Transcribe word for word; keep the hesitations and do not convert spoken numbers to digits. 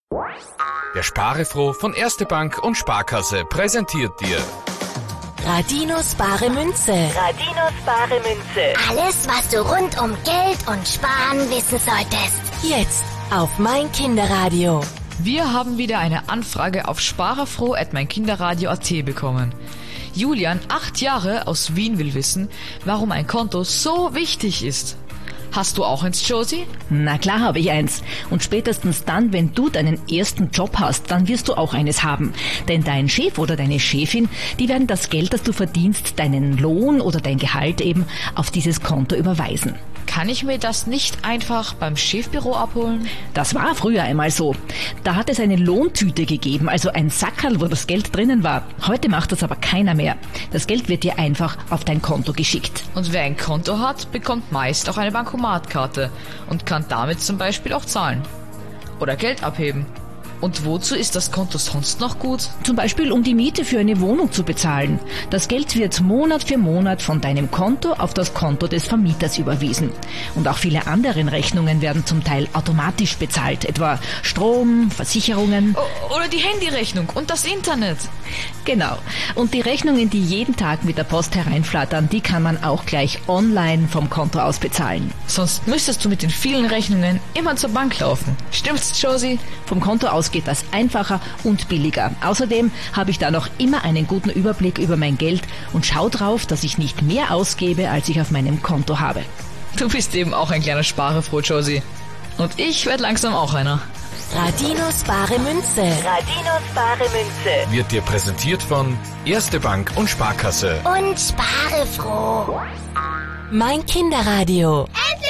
Der Sparefroh von Erste Bank und Sparkasse präsentiert dir Radinos bare Münze. Radinos bare Münze. Alles, was du rund um Geld und Sparen wissen solltest. Jetzt auf mein Kinderradio. Wir haben wieder eine Anfrage auf sparefroh at meinkinderradio punkt at bekommen. Julian, acht Jahre, aus Wien, will wissen, warum ein Konto so wichtig ist. Hast du auch eins, Josie? Na klar habe ich eins. Und spätestens dann, wenn du deinen ersten Job hast, dann wirst du auch eines haben. Denn dein Chef oder deine Chefin, die werden das Geld, das du verdienst, deinen Lohn oder dein Gehalt eben, auf dieses Konto überweisen. Kann ich mir das nicht einfach beim Chefbüro abholen? Das war früher einmal so. Da hat es eine Lohntüte gegeben, also ein Sackerl, wo das Geld drinnen war. Heute macht das aber keiner mehr. Das Geld wird dir einfach auf dein Konto geschickt. Und wer ein Konto hat, bekommt meist auch eine Bankomatkarte und kann damit zum Beispiel auch zahlen. Oder Geld abheben. Und wozu ist das Konto sonst noch gut? Zum Beispiel, um die Miete für eine Wohnung zu bezahlen. Das Geld wird Monat für Monat von deinem Konto auf das Konto des Vermieters überwiesen. Und auch viele andere Rechnungen werden zum Teil automatisch bezahlt, etwa Strom, Versicherungen. O- oder die Handyrechnung und das Internet. Genau. Und die Rechnungen, die jeden Tag mit der Post hereinflattern, die kann man auch gleich online vom Konto aus bezahlen. Sonst müsstest du mit den vielen Rechnungen immer zur Bank laufen. Stimmt's, Josie? Vom Konto aus geht das einfacher und billiger. Außerdem habe ich da noch immer einen guten Überblick über mein Geld und schau drauf, dass ich nicht mehr ausgebe, als ich auf meinem Konto habe. Du bist eben auch ein kleiner Sparefroh, Josie. Und ich werde langsam auch einer. Radinos bare Münze. Radinos bare Münze. wird dir präsentiert von Erste Bank und Sparkasse. Und spare froh. Mein Kinderradio. Endlich!